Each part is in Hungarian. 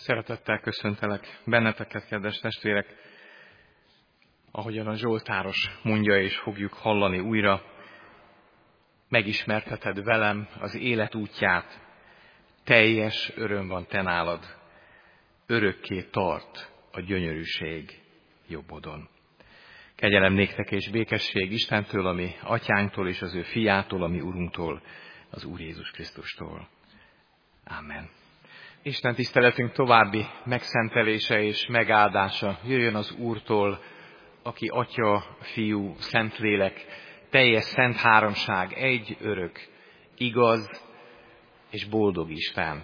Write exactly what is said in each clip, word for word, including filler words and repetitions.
Szeretettel köszöntelek benneteket, kedves testvérek, ahogyan a Zsoltáros mondja, és fogjuk hallani újra, megismerteted velem az élet útját, teljes öröm van te nálad, örökké tart a gyönyörűség jobbodon. Kegyelem néktek és békesség Istentől, ami atyánktól és az ő fiától, ami Urunktól, az Úr Jézus Krisztustól. Amen. Isten tiszteletünk további megszentelése és megáldása jöjjön az Úrtól, aki Atya, Fiú, Szentlélek, teljes szent háromság, egy örök, igaz és boldog Isten.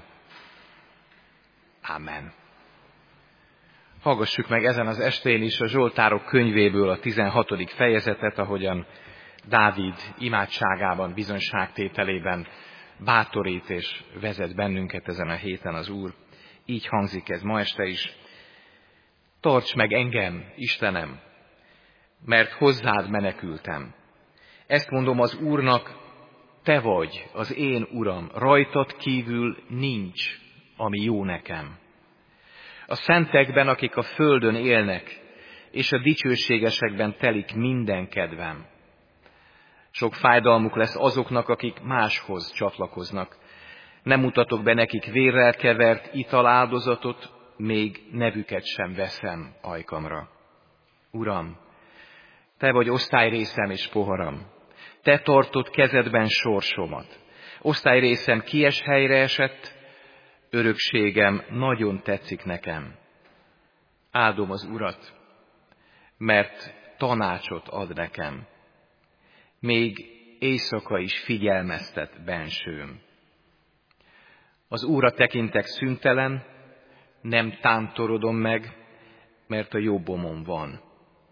Amen. Hallgassuk meg ezen az estén is a Zsoltárok könyvéből a tizenhatodik fejezetet, ahogyan Dávid imádságában, bizonyságtételében bátorít és vezet bennünket ezen a héten az Úr. Így hangzik ez ma este is. Tarts meg engem, Istenem, mert hozzád menekültem. Ezt mondom az Úrnak, te vagy az én Uram, rajtad kívül nincs, ami jó nekem. A szentekben, akik a földön élnek, és a dicsőségesekben telik minden kedvem. Sok fájdalmuk lesz azoknak, akik máshoz csatlakoznak. Nem mutatok be nekik vérrel kevert italáldozatot, még nevüket sem veszem ajkamra. Uram, te vagy osztályrészem és poharam. Te tartod kezedben sorsomat. Osztályrészem kies helyre esett, örökségem nagyon tetszik nekem. Áldom az Urat, mert tanácsot ad nekem. Még éjszaka is figyelmeztet bensőm. Az Úrra tekintek szüntelen, nem tántorodom meg, mert a jobbomon van.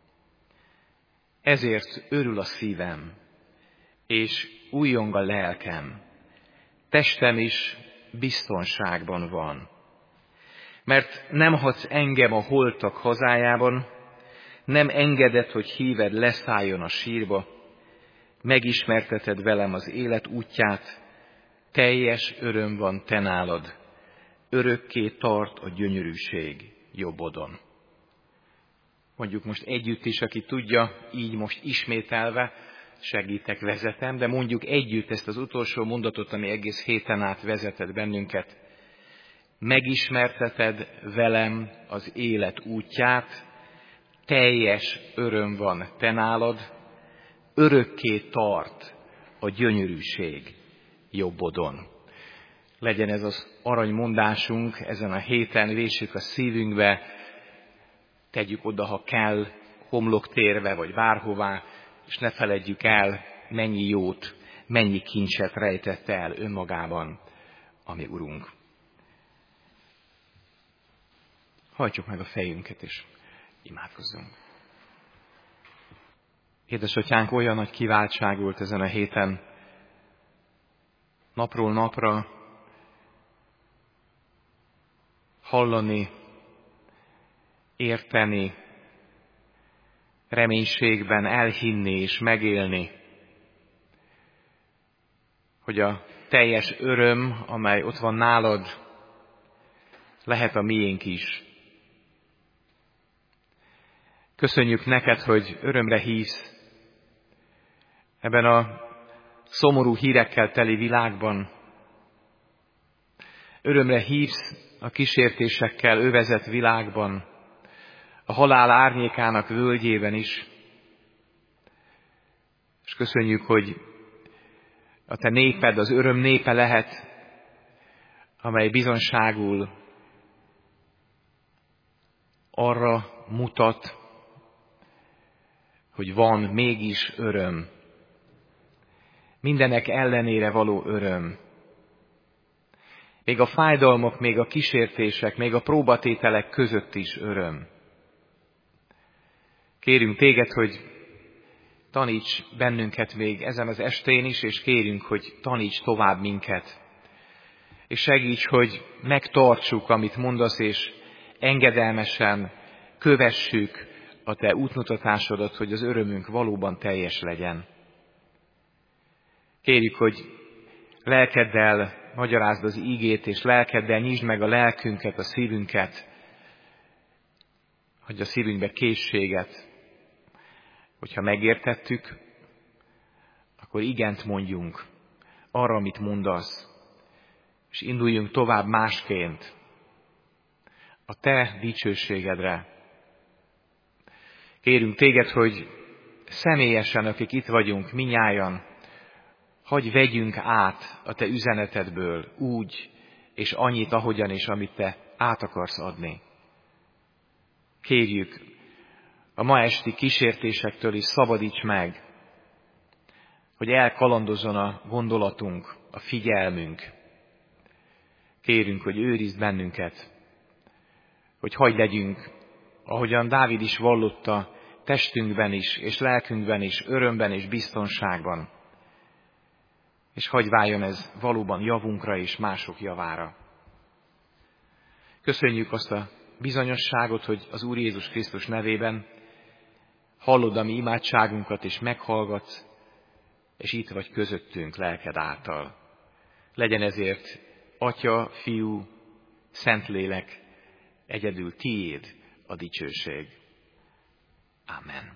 Ezért örül a szívem, és újjong a lelkem. Testem is biztonságban van. Mert nem hagysz engem a holtak hazájában, nem engeded, hogy híved leszálljon a sírba, megismerteted velem az élet útját, teljes öröm van te nálad, örökké tart a gyönyörűség jobbodon. Mondjuk most együtt is, aki tudja, így most ismételve, segítek, vezetem, de mondjuk együtt ezt az utolsó mondatot, ami egész héten át vezetett bennünket. Megismerteted velem az élet útját, teljes öröm van te nálad, örökké tart a gyönyörűség jobbodon. Legyen ez az aranymondásunk, ezen a héten vésük a szívünkbe, tegyük oda, ha kell, homloktérve vagy bárhová, és ne feledjük el, mennyi jót, mennyi kincset rejtett el önmagában a mi Urunk. Hajtsuk meg a fejünket, és imádkozzunk. Édesatyánk, olyan nagy kiváltság volt ezen a héten, napról napra hallani, érteni, reménységben elhinni és megélni, hogy a teljes öröm, amely ott van nálad, lehet a miénk is. Köszönjük neked, hogy örömre hívsz ebben a szomorú hírekkel teli világban. Örömre hívsz a kísértésekkel övezett világban, a halál árnyékának völgyében is. És köszönjük, hogy a te néped az öröm népe lehet, amely bizonságul arra mutat, hogy van mégis öröm. Mindenek ellenére való öröm. Még a fájdalmak, még a kísértések, még a próbatételek között is öröm. Kérünk téged, hogy taníts bennünket még ezen az estén is, és kérünk, hogy taníts tovább minket. És segíts, hogy megtartsuk, amit mondasz, és engedelmesen kövessük a te útmutatásodat, hogy az örömünk valóban teljes legyen. Kérjük, hogy lelkeddel magyarázd az ígét, és lelkeddel nyisd meg a lelkünket, a szívünket, hagyj a szívünkbe készséget, hogyha megértettük, akkor igent mondjunk arra, amit mondasz, és induljunk tovább másként a te dicsőségedre. Kérünk téged, hogy személyesen, akik itt vagyunk, minnyájan, hagyj vegyünk át a te üzenetedből úgy, és annyit, ahogyan és amit te át akarsz adni. Kérjük, a ma esti kísértésektől is szabadíts meg, hogy elkalandozzon a gondolatunk, a figyelmünk. Kérünk, hogy őrizd bennünket, hogy hagyj legyünk, ahogyan Dávid is vallotta, testünkben is, és lelkünkben is, örömben és biztonságban. És hagyj váljon ez valóban javunkra és mások javára. Köszönjük azt a bizonyosságot, hogy az Úr Jézus Krisztus nevében hallod a mi imádságunkat, és meghallgatsz, és itt vagy közöttünk lelked által. Legyen ezért Atya, Fiú, Szentlélek, egyedül tiéd a dicsőség. Amen.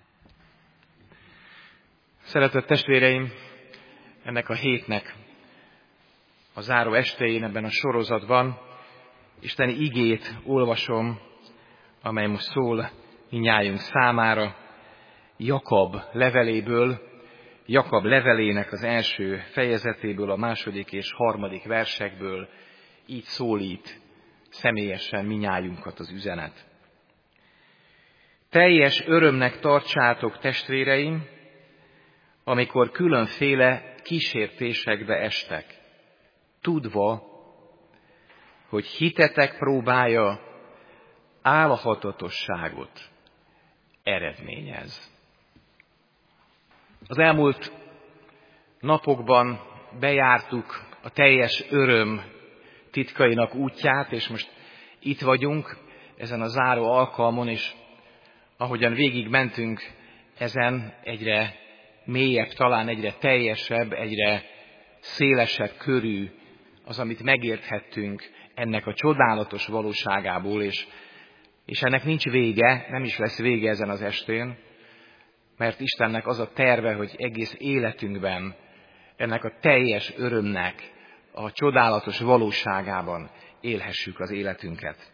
Szeretett testvéreim, ennek a hétnek a záró estején ebben a sorozatban Isten igét olvasom, amely most szól mindnyájunk számára, Jakab leveléből, Jakab levelének az első fejezetéből, a második és harmadik versekből. Így szólít személyesen mindnyájunkat az üzenet. Teljes örömnek tartsátok, testvéreim, amikor különféle kísértésekbe estek, tudva, hogy hitetek próbája álhatatosságot eredményez. Az elmúlt napokban bejártuk a teljes öröm titkainak útját, és most itt vagyunk ezen a záró alkalmon, és ahogyan végig mentünk ezen, egyre mélyebb, talán egyre teljesebb, egyre szélesebb körű az, amit megérthettünk ennek a csodálatos valóságából, és, és ennek nincs vége, nem is lesz vége ezen az estén, mert Istennek az a terve, hogy egész életünkben ennek a teljes örömnek a csodálatos valóságában élhessük az életünket.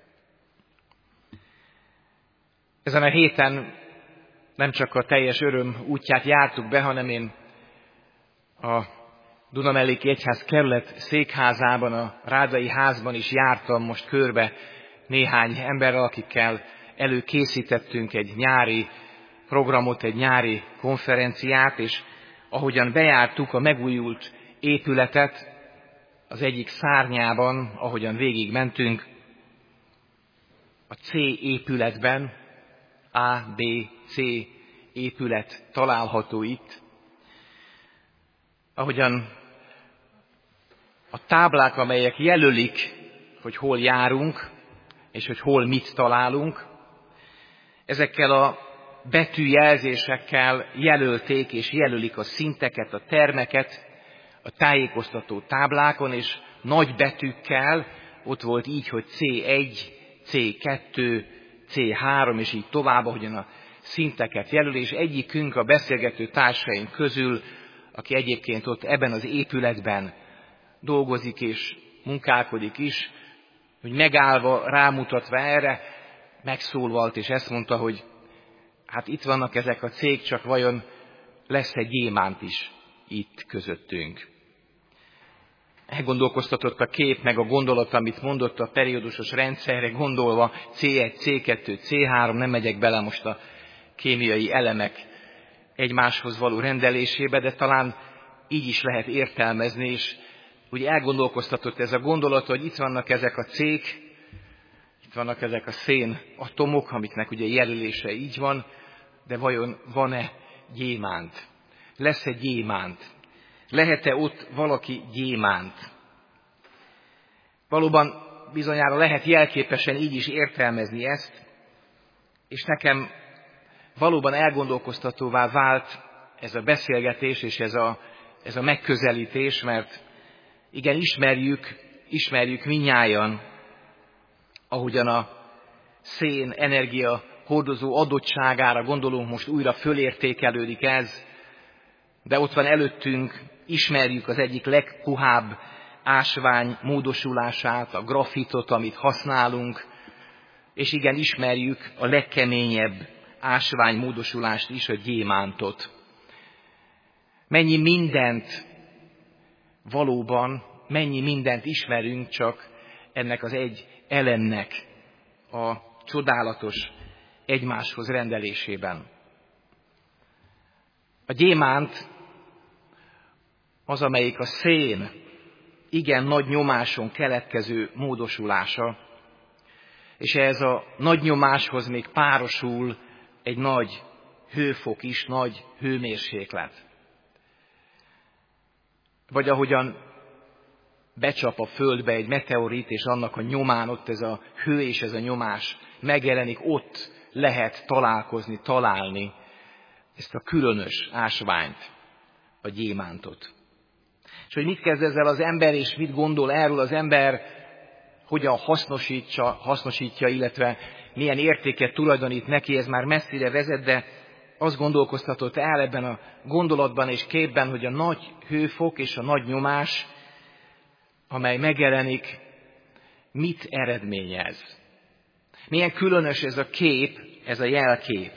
Ezen a héten nem csak a teljes öröm útját jártuk be, hanem én a Dunamelléki Egyház kerület székházában, a Rádai házban is jártam most körbe néhány emberrel, akikkel előkészítettünk egy nyári programot, egy nyári konferenciát, és ahogyan bejártuk a megújult épületet, az egyik szárnyában, ahogyan végig mentünk, a C épületben, A, B, C épület található itt, ahogyan a táblák, amelyek jelölik, hogy hol járunk, és hogy hol mit találunk, ezekkel a betűjelzésekkel jelölték és jelölik a szinteket, a termeket a tájékoztató táblákon, és nagy betűkkel ott volt így, hogy C egy, C kettő, C három, és így tovább, ahogyan a szinteket jelöl, és egyikünk a beszélgető társaink közül, aki egyébként ott ebben az épületben dolgozik és munkálkodik is, hogy megállva, rámutatva erre, megszólalt, és ezt mondta, hogy hát itt vannak ezek a cég, csak vajon lesz egy gyémánt is itt közöttünk. Elgondolkoztatott a kép, meg a gondolat, amit mondott a periódusos rendszerre gondolva, C egy, C kettő, C három, nem megyek bele most a kémiai elemek egymáshoz való rendelésébe, de talán így is lehet értelmezni, és úgy elgondolkoztatott ez a gondolat, hogy itt vannak ezek a cég, itt vannak ezek a szén atomok, amiknek ugye jelölése így van, de vajon van-e gyémánt? Lesz-e gyémánt? Lehet-e ott valaki gyémánt? Valóban bizonyára lehet jelképesen így is értelmezni ezt, és nekem valóban elgondolkoztatóvá vált ez a beszélgetés és ez a, ez a megközelítés, mert Igen, ismerjük, ismerjük mindnyájan, ahogyan a szén energia hordozó adottságára gondolunk, most újra fölértékelődik ez, de ott van előttünk, ismerjük az egyik legpuhább ásvány módosulását, a grafitot, amit használunk, és igen, ismerjük a legkeményebb ásvány módosulást is, a gyémántot. Mennyi mindent valóban, mennyi mindent ismerünk csak ennek az egy elemnek a csodálatos egymáshoz rendelésében. A gyémánt az, amelyik a szén igen nagy nyomáson keletkező módosulása, és ez a nagy nyomáshoz még párosul egy nagy hőfok is, nagy hőmérséklet. Vagy ahogyan becsap a földbe egy meteorit, és annak a nyomán ott ez a hő és ez a nyomás megjelenik, ott lehet találkozni, találni ezt a különös ásványt, a gyémántot. És hogy mit kezd ezzel az ember, és mit gondol erről az ember, hogyan hasznosítja, hasznosítja, illetve milyen értéket tulajdonít neki, ez már messzire vezet, de azt gondolkoztatott el ebben a gondolatban és képben, hogy a nagy hőfok és a nagy nyomás, amely megjelenik, mit eredményez. Milyen különös ez a kép, ez a jelkép.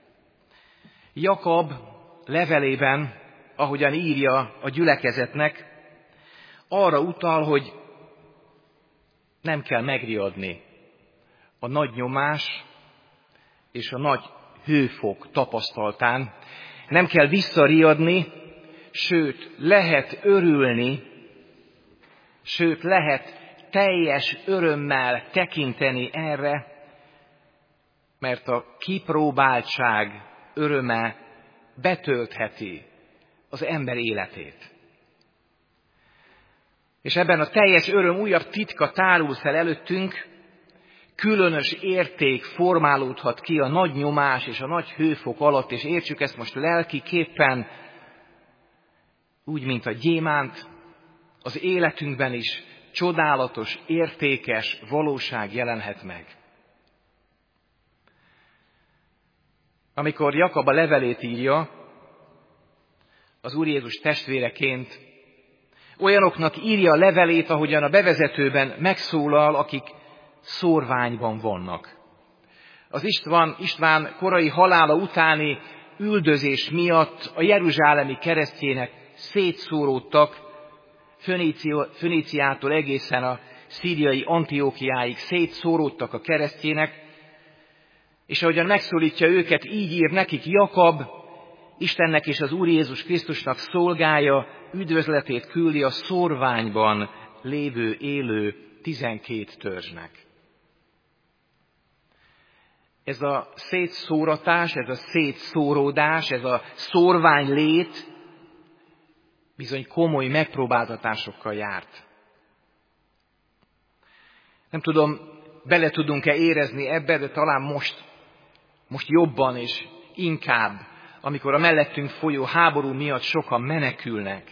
Jakab levelében, ahogyan írja a gyülekezetnek, arra utal, hogy nem kell megriadni a nagy nyomás és a nagy hőfok tapasztaltán. Nem kell visszariadni, sőt, lehet örülni, sőt, lehet teljes örömmel tekinteni erre, mert a kipróbáltság öröme betöltheti az ember életét. És ebben a teljes öröm újabb titka tárul fel előttünk, különös érték formálódhat ki a nagy nyomás és a nagy hőfok alatt, és értsük ezt most lelkiképpen, úgy, mint a gyémánt, az életünkben is csodálatos, értékes valóság jelenhet meg. Amikor Jakab a levelét írja, az Úr Jézus testvéreként olyanoknak írja a levelét, ahogyan a bevezetőben megszólal, akik szórványban vannak. Az István, István korai halála utáni üldözés miatt a jeruzsálemi keresztjének szétszóródtak, Föníciától egészen a szíriai Antiókiáig szétszóródtak a keresztjének, és ahogyan megszólítja őket, így ír nekik Jakab, Istennek és az Úr Jézus Krisztusnak szolgája, üdvözletét küldi a szórványban lévő, élő tizenkét törzsnek. Ez a szétszóratás, ez a szétszóródás, ez a szórványlét bizony komoly megpróbáltatásokkal járt. Nem tudom, bele tudunk-e érezni ebbe, de talán most, most jobban és inkább, amikor a mellettünk folyó háború miatt sokan menekülnek.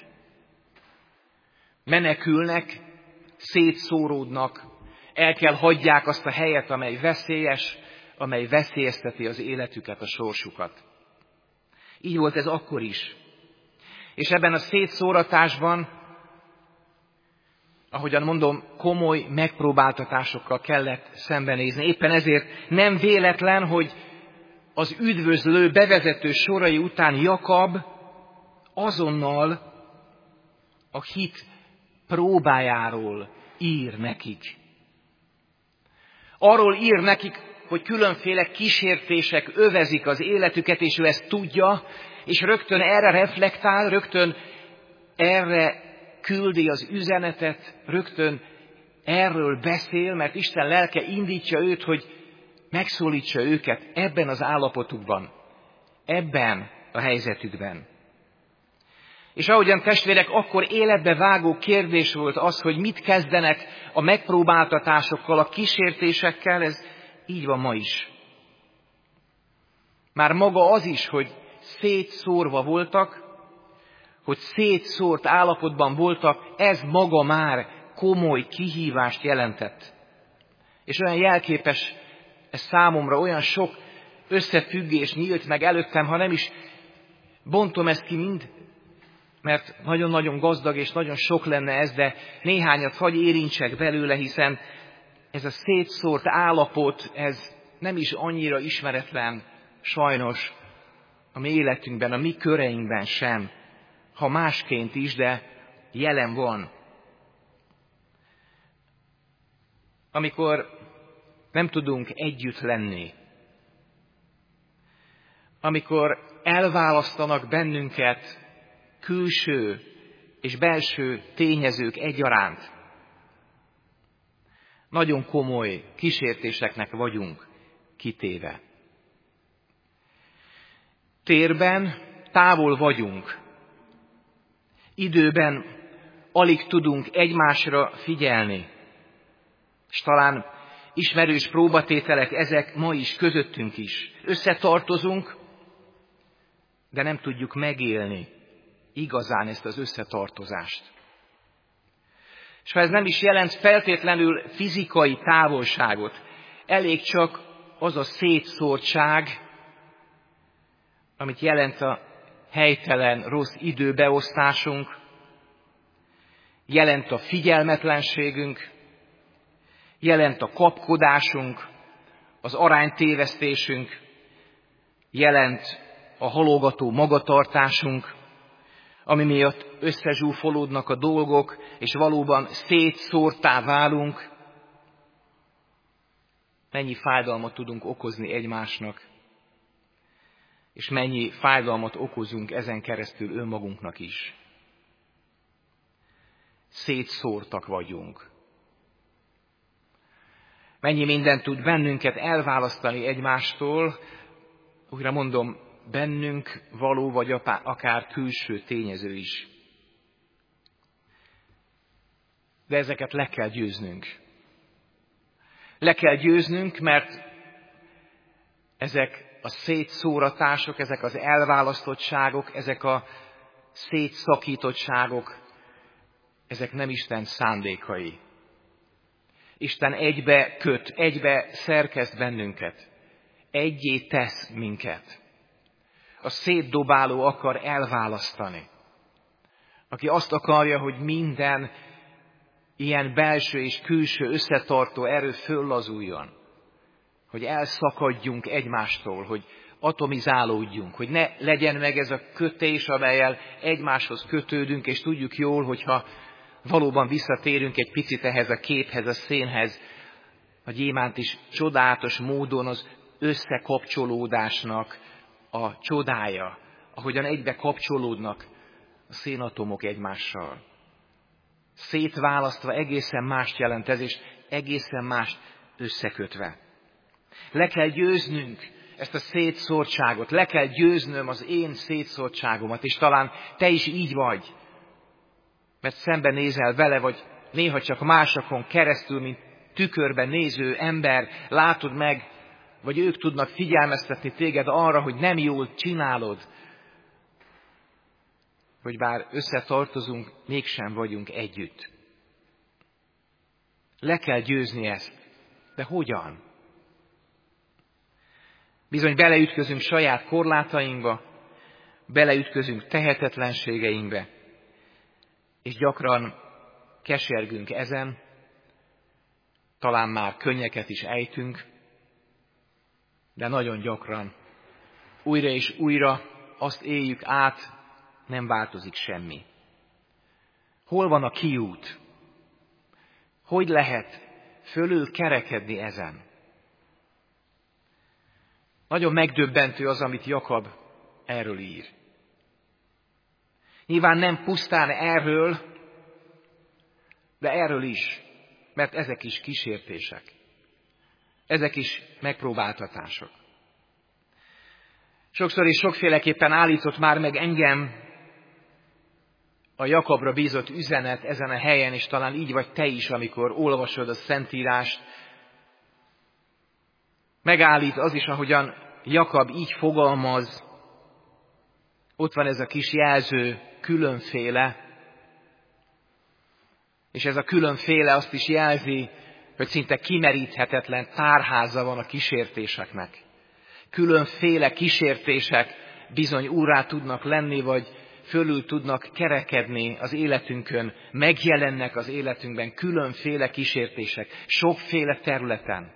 Menekülnek, szétszóródnak, el kell hagyják azt a helyet, amely veszélyes, amely veszélyezteti az életüket, a sorsukat. Így volt ez akkor is. És ebben a szétszóratásban, ahogyan mondom, komoly megpróbáltatásokkal kellett szembenézni. Éppen ezért nem véletlen, hogy az üdvözlő, bevezető sorai után Jakab azonnal a hit próbájáról ír nekik. Arról ír nekik, hogy különféle kísértések övezik az életüket, és ő ezt tudja, és rögtön erre reflektál, rögtön erre küldi az üzenetet, rögtön erről beszél, mert Isten lelke indítja őt, hogy megszólítsa őket ebben az állapotukban, ebben a helyzetükben. És ahogyan testvérek, akkor életbe vágó kérdés volt az, hogy mit kezdenek a megpróbáltatásokkal, a kísértésekkel, ez így van ma is. Már maga az is, hogy szétszórva voltak, hogy szétszórt állapotban voltak, ez maga már komoly kihívást jelentett. És olyan jelképes ez számomra, olyan sok összefüggés nyílt meg előttem, ha nem is bontom ezt ki mind, mert nagyon-nagyon gazdag és nagyon sok lenne ez, de néhányat hagy érintsek belőle, hiszen ez a szétszórt állapot, ez nem is annyira ismeretlen, sajnos a mi életünkben, a mi köreinkben sem, ha másként is, de jelen van. Amikor nem tudunk együtt lenni, amikor elválasztanak bennünket külső és belső tényezők egyaránt, nagyon komoly kísértéseknek vagyunk kitéve. Térben távol vagyunk, időben alig tudunk egymásra figyelni, és talán ismerős próbatételek ezek ma is közöttünk is. Összetartozunk, de nem tudjuk megélni igazán ezt az összetartozást. És ha ez nem is jelent feltétlenül fizikai távolságot, elég csak az a szétszórtság, amit jelent a helytelen, rossz időbeosztásunk, jelent a figyelmetlenségünk, jelent a kapkodásunk, az aránytévesztésünk, jelent a halogató magatartásunk, ami miatt összezsúfolódnak a dolgok, és valóban szétszórtá válunk. Mennyi fájdalmat tudunk okozni egymásnak, és mennyi fájdalmat okozunk ezen keresztül önmagunknak is. Szétszórtak vagyunk. Mennyi mindent tud bennünket elválasztani egymástól, újra mondom, bennünk való vagy akár külső tényező is. De ezeket le kell győznünk. Le kell győznünk, mert ezek a szétszóratások, ezek az elválasztottságok, ezek a szétszakítottságok, ezek nem Isten szándékai. Isten egybe köt, egybe szerkeszt bennünket. Egyé tesz minket. A szétdobáló akar elválasztani. Aki azt akarja, hogy minden ilyen belső és külső összetartó erő föllazuljon. Hogy elszakadjunk egymástól, hogy atomizálódjunk, hogy ne legyen meg ez a kötés, amellyel egymáshoz kötődünk, és tudjuk jól, hogyha valóban visszatérünk egy picit ehhez a képhez, a szénhez, a gyémánt is csodálatos módon az összekapcsolódásnak a csodája, ahogyan egybe kapcsolódnak a szénatomok egymással. Szétválasztva egészen mást jelent ez, és egészen mást összekötve. Le kell győznünk ezt a szétszórtságot, le kell győznöm az én szétszórtságomat, és talán te is így vagy, mert szembenézel vele, vagy néha csak másokon keresztül, mint tükörben néző ember, látod meg, vagy ők tudnak figyelmeztetni téged arra, hogy nem jól csinálod, hogy bár összetartozunk, mégsem vagyunk együtt. Le kell győzni ezt, de hogyan? Bizony beleütközünk saját korlátainkba, beleütközünk tehetetlenségeinkbe, és gyakran kesergünk ezen, talán már könnyeket is ejtünk, de nagyon gyakran újra és újra azt éljük át, nem változik semmi. Hol van a kiút? Hogy lehet fölül kerekedni ezen? Nagyon megdöbbentő az, amit Jakab erről ír. Nyilván nem pusztán erről, de erről is, mert ezek is kísértések. Ezek is megpróbáltatások. Sokszor és sokféleképpen állított már meg engem a Jakabra bízott üzenet ezen a helyen, és talán így vagy te is, amikor olvasod a Szentírást. Megállít az is, ahogyan Jakab így fogalmaz. Ott van ez a kis jelző különféle, és ez a különféle azt is jelzi, hogy szinte kimeríthetetlen tárháza van a kísértéseknek. Különféle kísértések bizony úrrá tudnak lenni, vagy fölül tudnak kerekedni az életünkön, megjelennek az életünkben különféle kísértések, sokféle területen.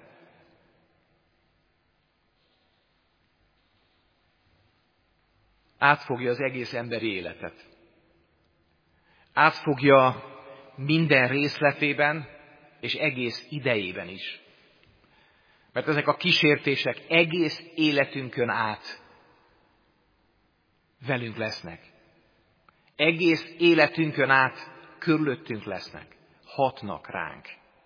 Átfogja az egész emberi életet. Átfogja minden részletében, és egész idejében is. Mert ezek a kísértések egész életünkön át velünk lesznek. Egész életünkön át körülöttünk lesznek. Hatnak ránk.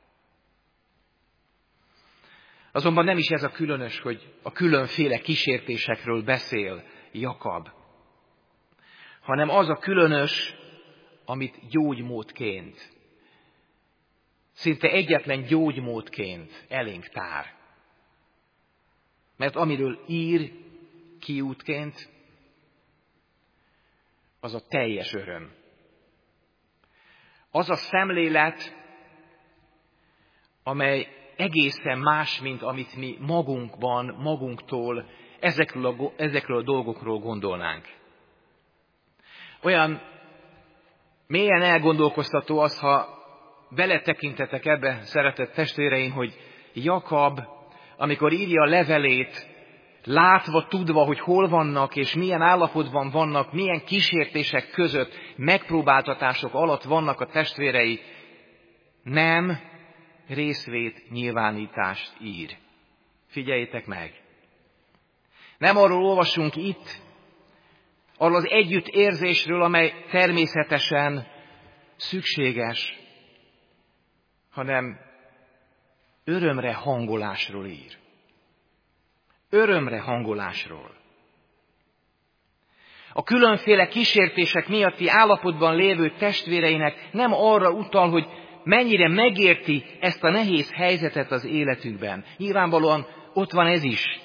Azonban nem is ez a különös, hogy a különféle kísértésekről beszél Jakab, hanem az a különös, amit gyógymódként, szinte egyetlen gyógymódként elénk tár. Mert amiről ír kiútként, az a teljes öröm. Az a szemlélet, amely egészen más, mint amit mi magunkban, magunktól, ezekről a, ezekről a dolgokról gondolnánk. Olyan mélyen elgondolkoztató az, ha beletekintetek ebbe, szeretett testvéreim, hogy Jakab, amikor írja a levelét, látva, tudva, hogy hol vannak, és milyen állapotban vannak, milyen kísértések között, megpróbáltatások alatt vannak a testvérei, nem részvét nyilvánítást ír. Figyeljétek meg! Nem arról olvasunk itt, arról az együttérzésről, amely természetesen szükséges, hanem örömre hangolásról ír. Örömre hangolásról. A különféle kísértések miatti állapotban lévő testvéreinek nem arra utal, hogy mennyire megérti ezt a nehéz helyzetet az életükben. Nyilvánvalóan ott van ez is.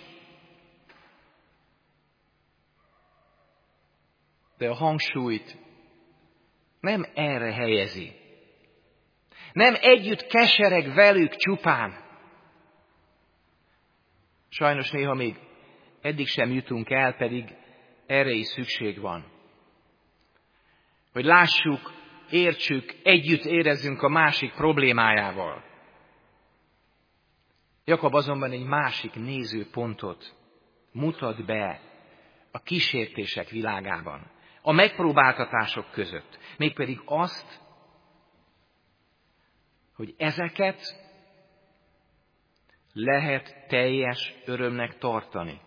De a hangsúlyt nem erre helyezi. Nem együtt kesereg velük csupán. Sajnos néha még eddig sem jutunk el, pedig erre is szükség van. Hogy lássuk, értsük, együtt érezzünk a másik problémájával. Jakab azonban egy másik nézőpontot mutat be a kísértések világában, a megpróbáltatások között. Mégpedig azt, hogy ezeket lehet teljes örömnek tartani.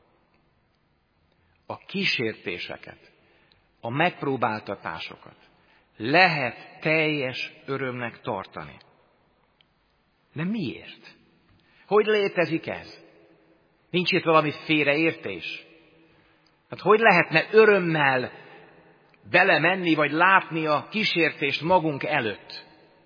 A kísértéseket, a megpróbáltatásokat lehet teljes örömnek tartani. De miért? Hogy létezik ez? Nincs itt valami félreértés? Hát hogy lehetne örömmel belemenni, vagy látni a kísértést magunk előtt?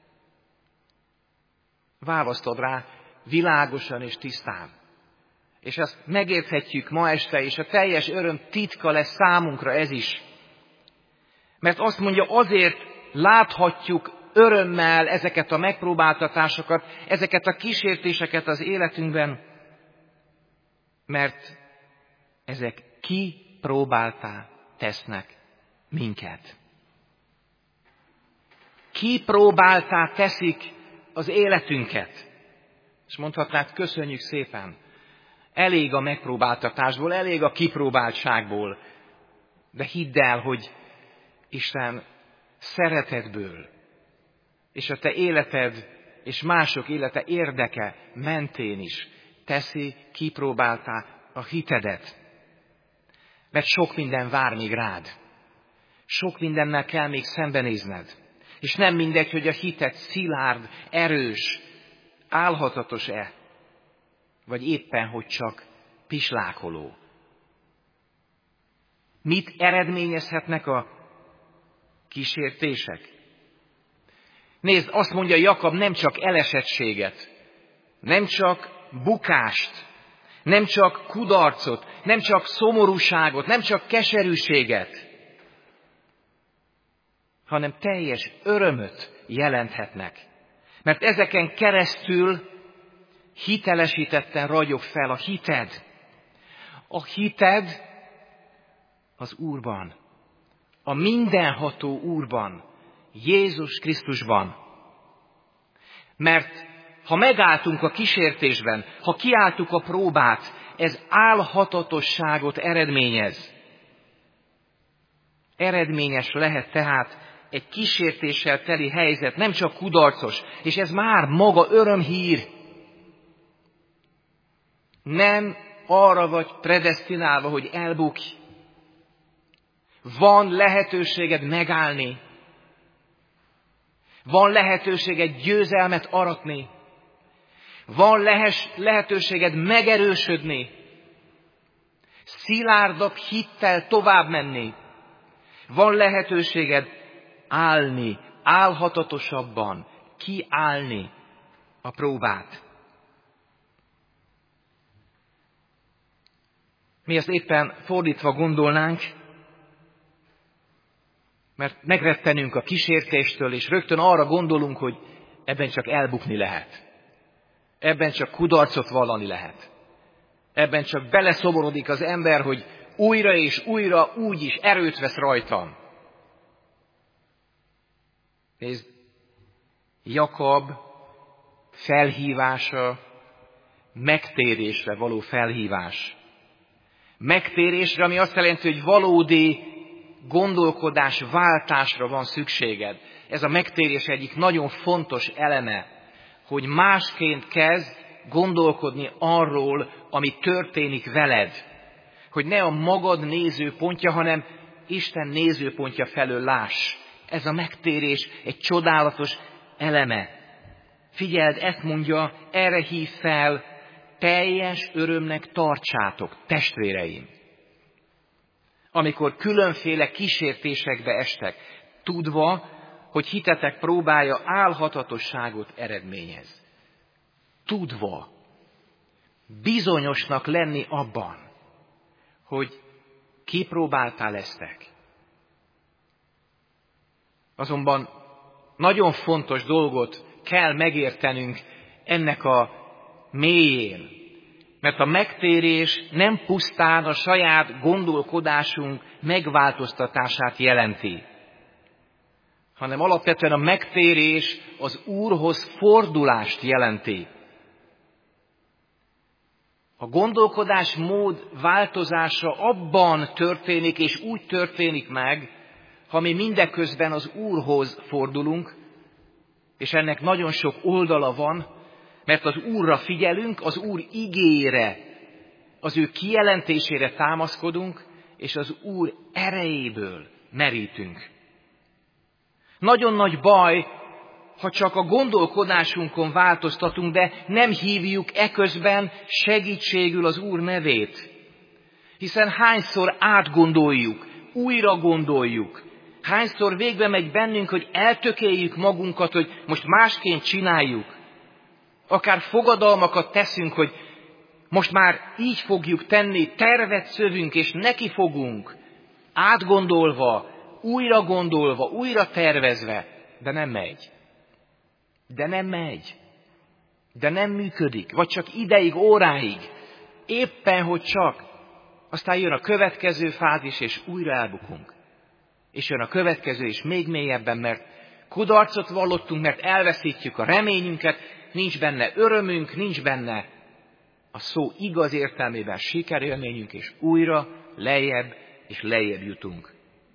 Választod rá világosan és tisztán. És ezt megérthetjük ma este, és a teljes öröm titka lesz számunkra ez is. Mert azt mondja, azért láthatjuk örömmel ezeket a megpróbáltatásokat, ezeket a kísértéseket az életünkben, mert ezek kipróbáltá tesznek minket. Kipróbáltá teszik az életünket. És mondhatnád, köszönjük szépen, elég a megpróbáltatásból, elég a kipróbáltságból, de hidd el, hogy Isten szeretetből, és a te életed és mások élete érdeke mentén is teszi kipróbáltá a hitedet. Mert sok minden vár még rád. Sok mindennel kell még szembenézned. És nem mindegy, hogy a hited szilárd, erős, állhatatos-e, vagy éppen, hogy csak pislákoló. Mit eredményezhetnek a kísértések? Nézd, azt mondja Jakab, nem csak elesettséget, nem csak bukást, nem csak kudarcot, nem csak szomorúságot, nem csak keserűséget, hanem teljes örömöt jelenthetnek. Mert ezeken keresztül hitelesítetten ragyog fel a hited. A hited az Úrban, a mindenható Úrban, Jézus Krisztusban. Mert ha megálltunk a kísértésben, ha kiálltuk a próbát, ez álhatatosságot eredményez. Eredményes lehet tehát egy kísértéssel teli helyzet, nem csak kudarcos, és ez már maga örömhír. Nem arra vagy predesztinálva, hogy elbukj. Van lehetőséged megállni. Van lehetőséged győzelmet aratni. Van lehes, lehetőséged megerősödni. Szilárdabb hittel tovább menni. Van lehetőséged állni, állhatatosabban, kiállni a próbát. Mi ezt éppen fordítva gondolnánk, mert megrettenünk a kísértéstől, és rögtön arra gondolunk, hogy ebben csak elbukni lehet. Ebben csak kudarcot vallani lehet. Ebben csak beleszomorodik az ember, hogy újra és újra úgyis erőt vesz rajtam. Nézd, Jakab felhívása megtérésre való felhívás. Megtérésre, ami azt jelenti, hogy valódi gondolkodás, váltásra van szükséged. Ez a megtérés egyik nagyon fontos eleme, hogy másként kezd gondolkodni arról, ami történik veled. Hogy ne a magad nézőpontja, hanem Isten nézőpontja felől láss. Ez a megtérés egy csodálatos eleme. Figyeld, ezt mondja, erre hív fel, teljes örömnek tartsátok, testvéreim. Amikor különféle kísértésekbe estek, tudva, hogy hitetek próbája álhatatosságot eredményez. Tudva, bizonyosnak lenni abban, hogy kipróbáltál lesztek. Azonban nagyon fontos dolgot kell megértenünk ennek a mélyén, mert a megtérés nem pusztán a saját gondolkodásunk megváltoztatását jelenti, hanem alapvetően a megtérés az Úrhoz fordulást jelenti. A gondolkodásmód változása abban történik, és úgy történik meg, ha mi mindeközben az Úrhoz fordulunk, és ennek nagyon sok oldala van, mert az Úrra figyelünk, az Úr igéjére, az ő kijelentésére támaszkodunk, és az Úr erejéből merítünk. Nagyon nagy baj, ha csak a gondolkodásunkon változtatunk, de nem hívjuk eközben segítségül az Úr nevét. Hiszen hányszor átgondoljuk, újra gondoljuk, hányszor végbe megy bennünk, hogy eltökéljük magunkat, hogy most másként csináljuk. Akár fogadalmakat teszünk, hogy most már így fogjuk tenni, tervet szövünk, és neki fogunk, átgondolva, újra gondolva, újra tervezve, de nem megy. De nem megy. De nem működik. Vagy csak ideig, óráig. Éppen, hogy csak. Aztán jön a következő fázis, és újra elbukunk. És jön a következő, és még mélyebben, mert kudarcot vallottunk, mert elveszítjük a reményünket, nincs benne örömünk, nincs benne a szó igaz értelmében sikerélményünk, és újra lejjebb és lejjebb jutunk.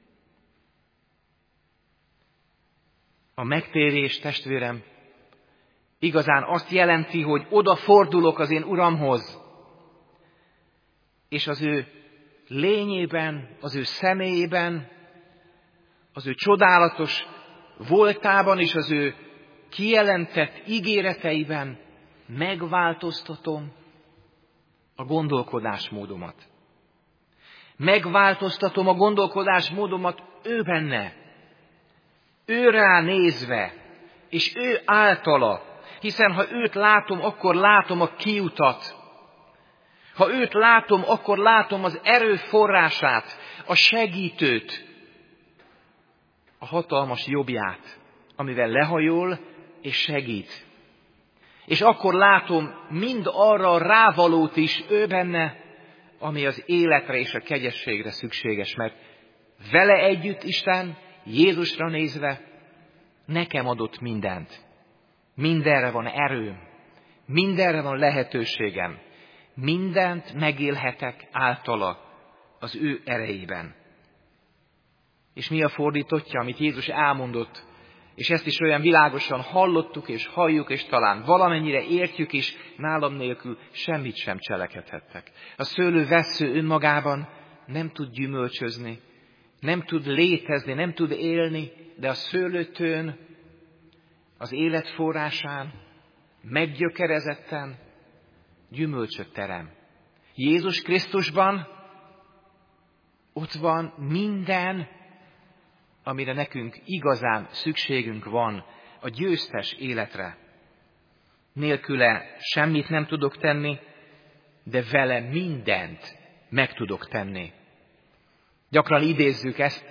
A megtérés, testvérem, igazán azt jelenti, hogy odafordulok az én Uramhoz, és az ő lényében, az ő személyében, az ő csodálatos voltában és az ő kijelentett ígéreteiben megváltoztatom a gondolkodásmódomat. Megváltoztatom a gondolkodásmódomat ő benne, ő rá nézve, és ő általa, hiszen ha őt látom, akkor látom a kiutat. Ha őt látom, akkor látom az erő forrását, a segítőt. a hatalmas jobbját, amivel lehajol és segít. És akkor látom mind arra a rávalót is ő benne, ami az életre és a kegyességre szükséges, mert vele együtt Isten, Jézusra nézve, nekem adott mindent. Mindenre van erőm, mindenre van lehetőségem, mindent megélhetek általa az ő erejében. És mi a fordítottja, amit Jézus elmondott, és ezt is olyan világosan hallottuk és halljuk, és talán valamennyire értjük is, nálam nélkül semmit sem cselekedhettek. A szőlő vessző önmagában nem tud gyümölcsözni, nem tud létezni, nem tud élni, de a szőlőtőn, az élet forrásán, meggyökerezetten gyümölcsöt terem. Jézus Krisztusban ott van minden, amire nekünk igazán szükségünk van, a győztes életre. Nélküle semmit nem tudok tenni, de vele mindent meg tudok tenni. Gyakran idézzük ezt,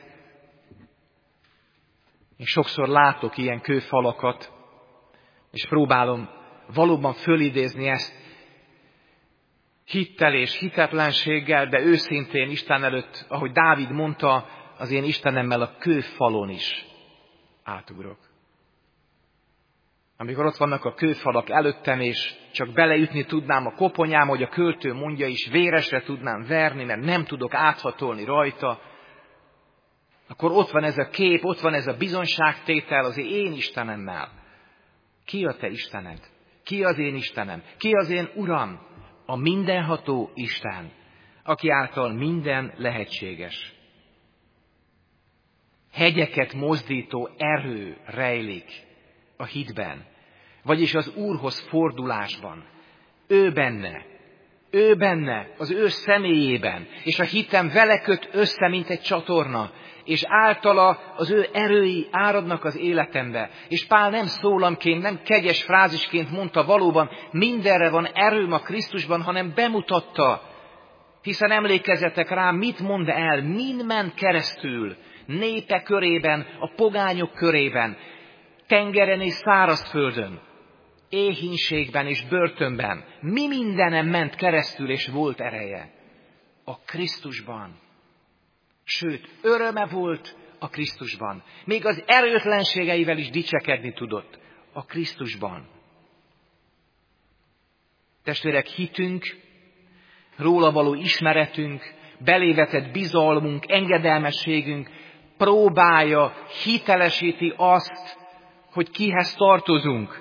és sokszor látok ilyen kőfalakat, és próbálom valóban fölidézni ezt hittel és hitetlenséggel, de őszintén Isten előtt, ahogy Dávid mondta, az én Istenemmel a kőfalon is átugrok. Amikor ott vannak a kőfalak előttem, és csak beleütni tudnám a koponyám, hogy a költő mondja is, véresre tudnám verni, mert nem tudok áthatolni rajta, akkor ott van ez a kép, ott van ez a bizonságtétel az én Istenemmel. Ki a te Istened? Ki az én Istenem? Ki az én Uram? A mindenható Isten, aki által minden lehetséges. Hegyeket mozdító erő rejlik a hitben, vagyis az Úrhoz fordulásban. Ő benne, ő benne, az ő személyében, és a hitem vele köt össze, mint egy csatorna, és általa az ő erői áradnak az életembe. És Pál nem szólamként, nem kegyes frázisként mondta, valóban mindenre van erőm a Krisztusban, hanem bemutatta. Hiszen emlékezzetek rá, mit mond el, min ment keresztül, népe körében, a pogányok körében, tengeren és szárazföldön, éhínségben és börtönben. Mi mindenem ment keresztül, és volt ereje? A Krisztusban. Sőt, öröme volt a Krisztusban. Még az erőtlenségeivel is dicsekedni tudott a Krisztusban. Testvérek, hitünk, róla való ismeretünk, belévetett bizalmunk, engedelmességünk próbálja, hitelesíti azt, hogy kihez tartozunk.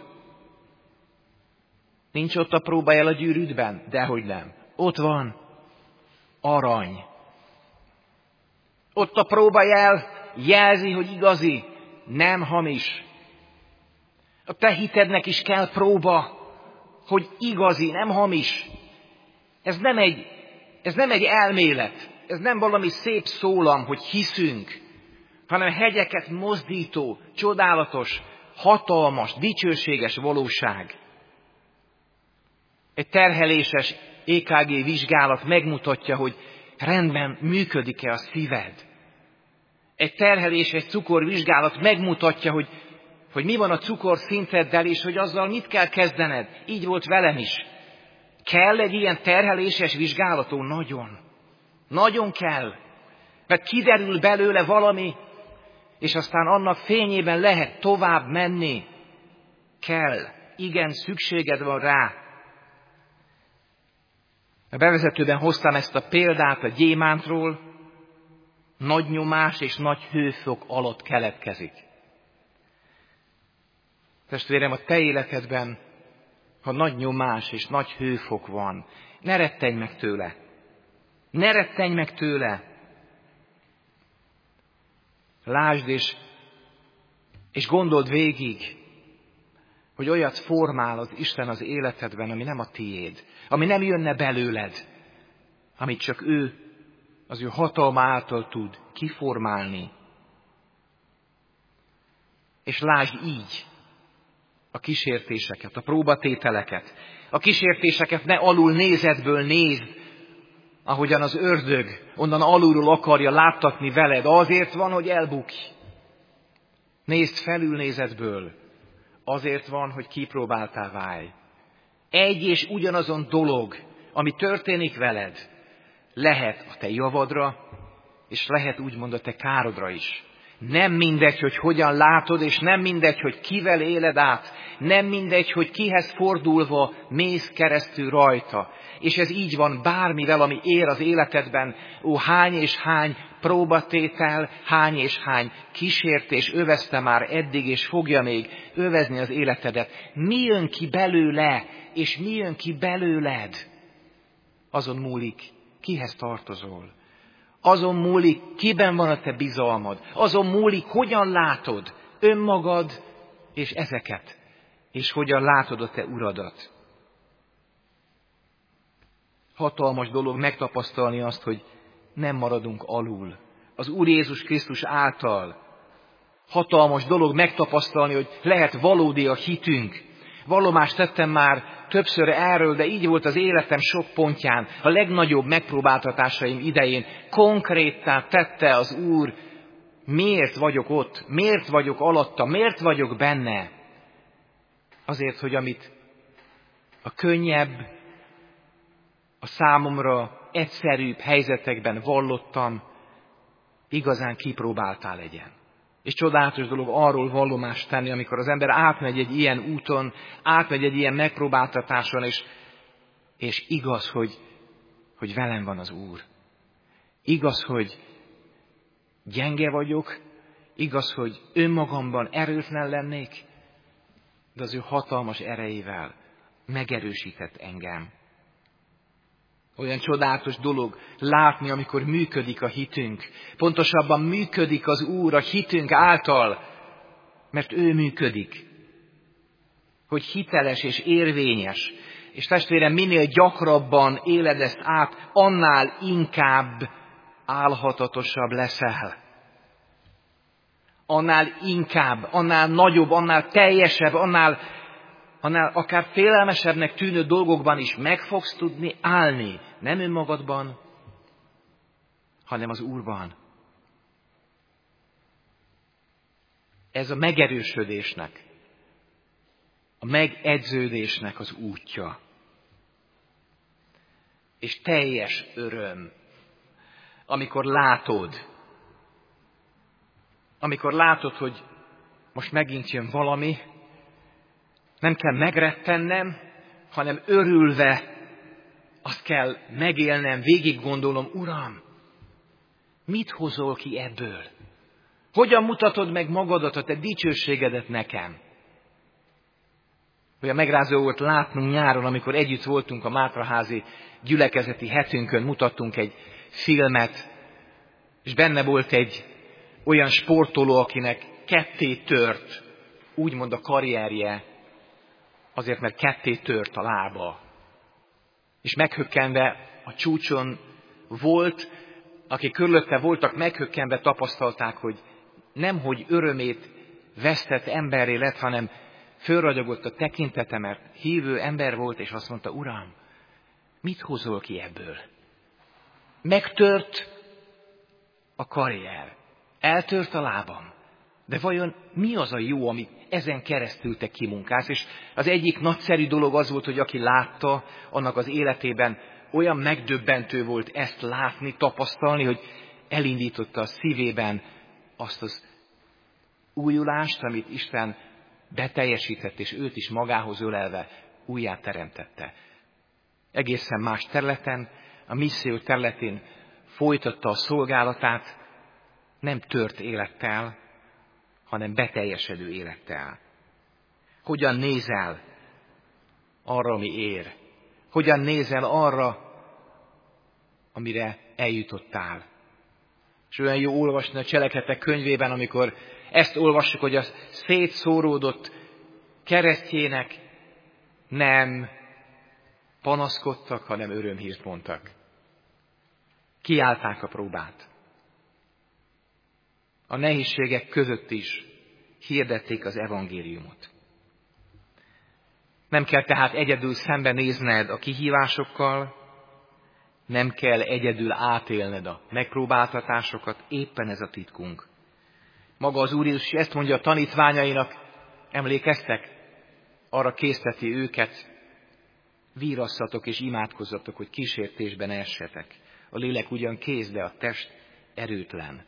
Nincs ott a próbajel a gyűrűdben? Dehogy nem. Ott van arany. Ott a próbajel jelzi, hogy igazi, nem hamis. A te hitednek is kell próba, hogy igazi, nem hamis. Ez nem egy, ez nem egy elmélet, ez nem valami szép szólam, hogy hiszünk, hanem hegyeket mozdító, csodálatos, hatalmas, dicsőséges valóság. Egy terheléses é ká gé vizsgálat megmutatja, hogy rendben működik-e a szíved. Egy terheléses cukorvizsgálat megmutatja, hogy, hogy mi van a cukorszinteddel, és hogy azzal mit kell kezdened. Így volt velem is. Kell egy ilyen terheléses vizsgálató? Nagyon. Nagyon kell. Mert kiderül belőle valami, és aztán annak fényében lehet tovább menni. Kell. Igen, szükséged van rá. A bevezetőben hoztam ezt a példát a gyémántról, nagy nyomás és nagy hőfok alatt keletkezik. Testvérem, a te életedben, ha nagy nyomás és nagy hőfok van, ne rettenj meg tőle. Ne rettenj meg tőle. Lásd és, és gondold végig, hogy olyat formál az Isten az életedben, ami nem a tiéd, ami nem jönne belőled, amit csak ő, az ő hatalma által tud kiformálni. És lásd így a kísértéseket, a próbatételeket. A kísértéseket ne alul nézetből nézd, ahogyan az ördög onnan alulról akarja láttatni veled. Azért van, hogy elbukj. Nézd felülnézetből, azért van, hogy kipróbáltá válj. Egy és ugyanazon dolog, ami történik veled, lehet a te javadra, és lehet úgymond a te károdra is. Nem mindegy, hogy hogyan látod, és nem mindegy, hogy kivel éled át, nem mindegy, hogy kihez fordulva mész keresztül rajta. És ez így van bármivel, ami ér az életedben. Ó, hány és hány próbatétel, hány és hány kísértés övezte már eddig, és fogja még övezni az életedet. Mi jön ki belőle, és mi jön ki belőled? Azon múlik, kihez tartozol. Azon múlik, kiben van a te bizalmad. Azon múlik, hogyan látod önmagad és ezeket. És hogyan látod a te uradat. Hatalmas dolog megtapasztalni azt, hogy nem maradunk alul. Az Úr Jézus Krisztus által. Hatalmas dolog megtapasztalni, hogy lehet valódi a hitünk. Vallomást tettem már többször erről, de így volt az életem sok pontján, a legnagyobb megpróbáltatásaim idején. Konkréttá tette az Úr, miért vagyok ott, miért vagyok alatta, miért vagyok benne. Azért, hogy amit a könnyebb, a számomra egyszerűbb helyzetekben vallottam, igazán kipróbáltá legyen. És csodálatos dolog arról vallomást tenni, amikor az ember átmegy egy ilyen úton, átmegy egy ilyen megpróbáltatáson, és, és igaz, hogy, hogy velem van az Úr. Igaz, hogy gyenge vagyok, igaz, hogy önmagamban erőtlen lennék, de az ő hatalmas erejével megerősített engem. Olyan csodálatos dolog látni, amikor működik a hitünk. Pontosabban működik az Úr a hitünk által, mert ő működik. Hogy hiteles és érvényes. És testvérem, minél gyakrabban éled ezt át, annál inkább álhatatosabb leszel. Annál inkább, annál nagyobb, annál teljesebb, annál, annál akár félelmesebbnek tűnő dolgokban is meg fogsz tudni állni. Nem önmagadban, hanem az Úrban. Ez a megerősödésnek, a megedződésnek az útja. És teljes öröm, amikor látod, amikor látod, hogy most megint jön valami, nem kell megrettennem, hanem örülve azt kell megélnem, végig gondolom, Uram, mit hozol ki ebből? Hogyan mutatod meg magadat, a te dicsőségedet nekem? Olyan megrázó volt látnunk nyáron, amikor együtt voltunk a Mátraházi gyülekezeti hetünkön, mutattunk egy filmet, és benne volt egy olyan sportoló, akinek ketté tört, úgymond a karrierje, azért, mert ketté tört a lába. És meghökkenve a csúcson volt, akik körülötte voltak, meghökkenve tapasztalták, hogy nemhogy örömét vesztett emberré lett, hanem fölragyogott a tekintete, mert hívő ember volt, és azt mondta, Uram, mit hozol ki ebből? Megtört a karrier, eltört a lábam, de vajon mi az a jó, amit ezen keresztül te kimunkálsz? És az egyik nagyszerű dolog az volt, hogy aki látta, annak az életében olyan megdöbbentő volt ezt látni, tapasztalni, hogy elindította a szívében azt az újulást, amit Isten beteljesített, és őt is magához ölelve újjá teremtette. Egészen más területen, a misszió területén folytatta a szolgálatát, nem tört élettel, hanem beteljesedő élettel. Hogyan nézel arra, ami ér? Hogyan nézel arra, amire eljutottál? És olyan jó olvasni a Cselekedetek könyvében, amikor ezt olvassuk, hogy a szétszóródott keresztjének nem panaszkodtak, hanem örömhírt mondtak. Kiállták a próbát. A nehézségek között is hirdették az evangéliumot. Nem kell tehát egyedül szembenézned a kihívásokkal, nem kell egyedül átélned a megpróbáltatásokat, éppen ez a titkunk. Maga az Úr Jézus ezt mondja a tanítványainak, emlékeztek? Arra készteti őket, vírasszatok és imádkozzatok, hogy kísértésben essetek. A lélek ugyan kész, de a test erőtlen.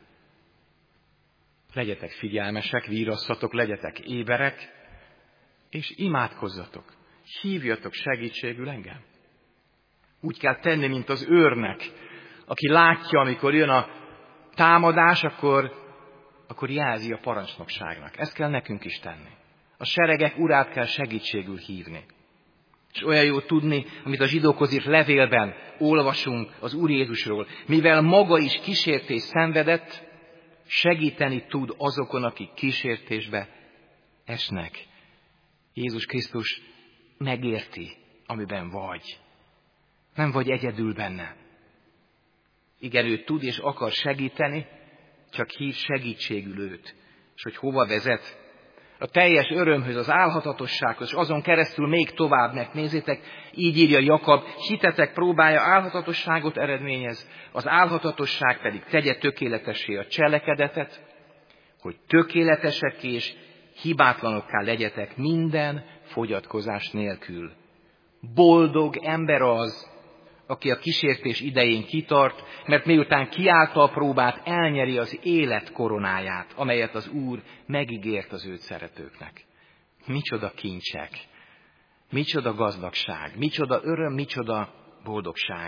Legyetek figyelmesek, vírasszatok, legyetek éberek, és imádkozzatok. Hívjatok segítségül engem. Úgy kell tenni, mint az őrnek, aki látja, amikor jön a támadás, akkor, akkor jelzi a parancsnokságnak. Ezt kell nekünk is tenni. A seregek urát kell segítségül hívni. És olyan jó tudni, amit a zsidókhoz írt levélben olvasunk az Úr Jézusról, mivel maga is kísértést szenvedett, segíteni tud azokon, akik kísértésbe esnek. Jézus Krisztus megérti, amiben vagy. Nem vagy egyedül benne. Igen, ő tud és akar segíteni, csak hív segítségül őt. És hogy hova vezet? A teljes örömhöz, az álhatatossághoz, és azon keresztül még tovább, mert nézzétek, így írja Jakab, hitetek próbája álhatatosságot eredményez, az álhatatosság pedig tegye tökéletessé a cselekedetet, hogy tökéletesek és hibátlanokká legyetek minden fogyatkozás nélkül. Boldog ember az, aki a kísértés idején kitart, mert miután kiállta a próbát, elnyeri az élet koronáját, amelyet az Úr megígért az őt szeretőknek. Micsoda kincsek, micsoda gazdagság, micsoda öröm, micsoda boldogság.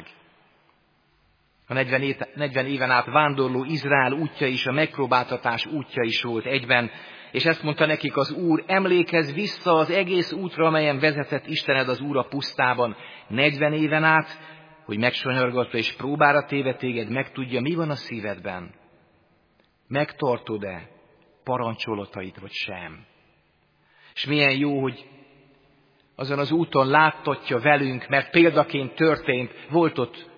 A negyven éven át vándorló Izrael útja is, a megpróbáltatás útja is volt egyben, és ezt mondta nekik az Úr, emlékezz vissza az egész útra, amelyen vezetett Istened az Úr a pusztában negyven éven át, hogy megsanyargatva és próbára téve téged, megtudja, mi van a szívedben. Megtartod-e parancsolatait, vagy sem? És milyen jó, hogy azon az úton láttatja velünk, mert példaként történt, volt ott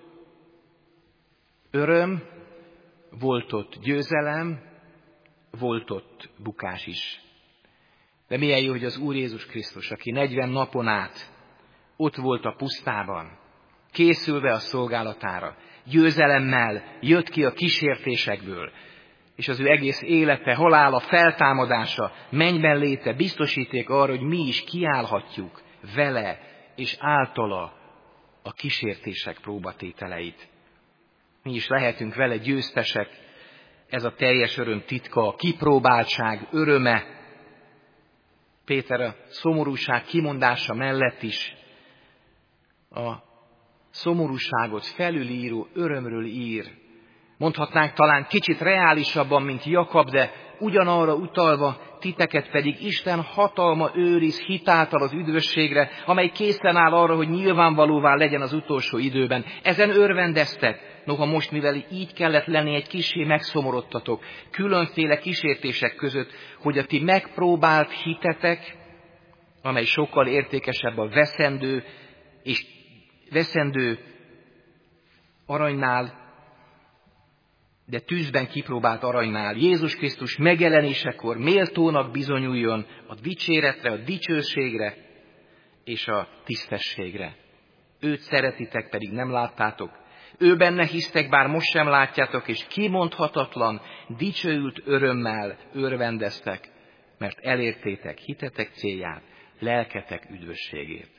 öröm, volt ott győzelem, volt ott bukás is. De milyen jó, hogy az Úr Jézus Krisztus, aki negyven napon át ott volt a pusztában, készülve a szolgálatára, győzelemmel jött ki a kísértésekből, és az ő egész élete, halála, feltámadása, mennyben léte biztosíték arra, hogy mi is kiállhatjuk vele és általa a kísértések próbatételeit. Mi is lehetünk vele győztesek, ez a teljes öröm titka, a kipróbáltság öröme. Péter a szomorúság kimondása mellett is a szomorúságot felülíró örömről ír. Mondhatnánk talán kicsit reálisabban, mint Jakab, de ugyanarra utalva, titeket pedig Isten hatalma őriz hitáltal az üdvösségre, amely készen áll arra, hogy nyilvánvalóvá legyen az utolsó időben. Ezen örvendeztek. Noha most, mivel így kellett lenni, egy kissé megszomorodtatok, különféle kísértések között, hogy a ti megpróbált hitetek, amely sokkal értékesebb a veszendő és veszendő aranynál, de tűzben kipróbált aranynál, Jézus Krisztus megjelenésekor méltónak bizonyuljon a dicséretre, a dicsőségre és a tisztességre. Őt szeretitek, pedig nem láttátok. Ő benne hisztek, bár most sem látjátok, és kimondhatatlan, dicsőült örömmel örvendeztek, mert elértétek hitetek célját, lelketek üdvösségét.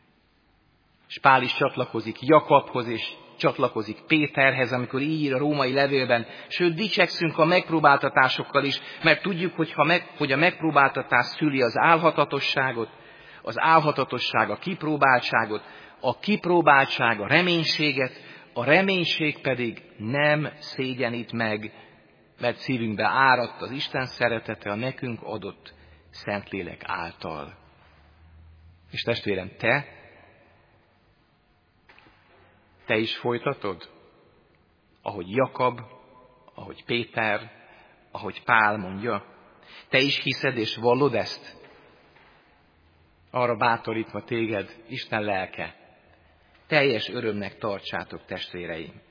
És Pál is csatlakozik Jakabhoz, és csatlakozik Péterhez, amikor így ír a római levélben, sőt, dicsekszünk a megpróbáltatásokkal is, mert tudjuk, hogy, ha meg, hogy a megpróbáltatás szüli az álhatatosságot, az álhatatosság a kipróbáltságot, a kipróbáltság a reménységet, a reménység pedig nem szégyenít meg, mert szívünkbe áradt az Isten szeretete a nekünk adott Szentlélek által. És testvérem, te, te is folytatod? Ahogy Jakab, ahogy Péter, ahogy Pál mondja, te is hiszed és vallod ezt? Arra bátorítva téged Isten lelke, teljes örömnek tartsátok, testvéreim.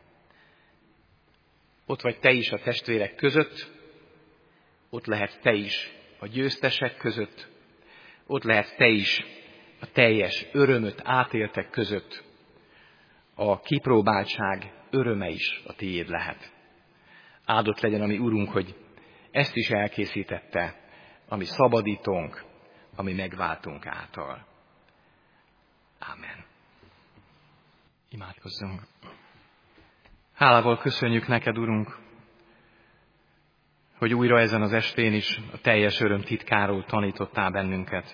Ott vagy te is a testvérek között, ott lehet te is a győztesek között, ott lehet te is a teljes örömöt átéltek között. A kipróbáltság öröme is a tiéd lehet. Áldott legyen a mi Urunk, hogy ezt is elkészítette, ami szabadítónk, ami megváltunk által. Ámen. Imádkozzunk. Hálával köszönjük neked, Urunk, hogy újra ezen az estén is a teljes öröm titkáról tanítottál bennünket.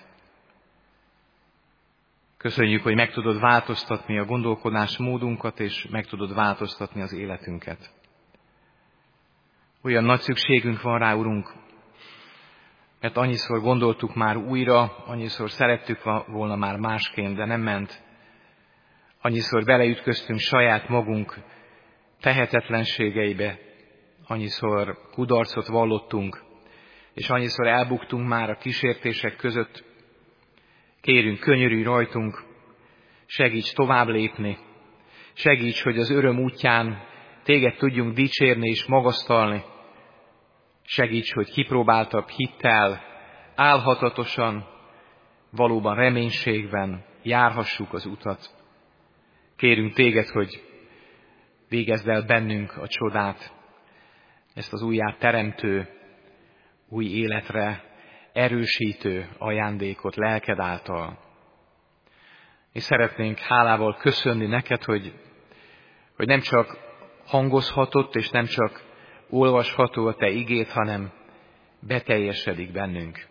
Köszönjük, hogy meg tudod változtatni a gondolkodásmódunkat, és meg tudod változtatni az életünket. Olyan nagy szükségünk van rá, Urunk, mert annyiszor gondoltuk már újra, annyiszor szerettük volna már másként, de nem ment. Annyiszor beleütköztünk saját magunk tehetetlenségeibe, annyiszor kudarcot vallottunk, és annyiszor elbuktunk már a kísértések között. Kérünk, könyörülj rajtunk, segíts tovább lépni, segíts, hogy az öröm útján téged tudjunk dicsérni és magasztalni. Segíts, hogy kipróbáltabb hittel, álhatatosan, valóban reménységben járhassuk az utat. Kérünk téged, hogy végezd el bennünk a csodát, ezt az újjá teremtő, új életre erősítő ajándékot lelked által. És szeretnénk hálával köszönni neked, hogy, hogy nem csak hangozhatott, és nem csak olvasható a te igéd, hanem beteljesedik bennünk.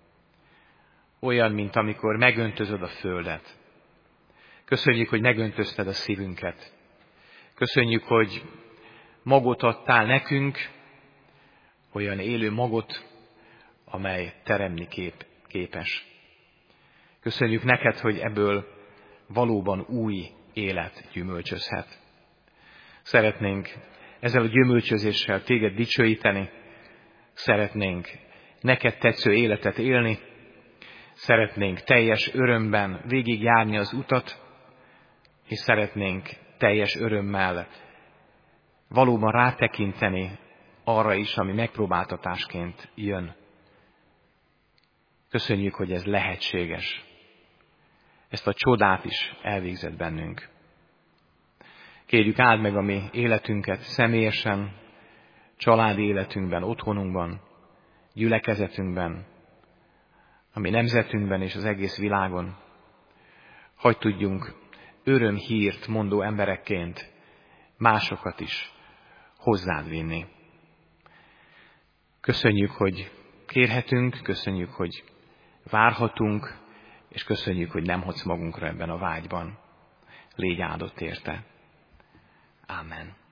Olyan, mint amikor megöntözöd a földet. Köszönjük, hogy megöntözted a szívünket. Köszönjük, hogy magot adtál nekünk, olyan élő magot, amely teremni kép, képes. Köszönjük neked, hogy ebből valóban új élet gyümölcsözhet. Szeretnénk ezzel a gyümölcsözéssel téged dicsőíteni, szeretnénk neked tetsző életet élni, szeretnénk teljes örömben végigjárni az utat, és szeretnénk teljes örömmel valóban rátekinteni arra is, ami megpróbáltatásként jön. Köszönjük, hogy ez lehetséges. Ezt a csodát is elvégzett bennünk. Kérjük, áld meg a mi életünket személyesen, családi életünkben, otthonunkban, gyülekezetünkben, a mi nemzetünkben és az egész világon. Hadd tudjunk örömhírt mondó emberekként másokat is hozzád vinni. Köszönjük, hogy kérhetünk, köszönjük, hogy várhatunk, és köszönjük, hogy nem hagysz magunkra ebben a vágyban. Légy áldott érte. Ámen.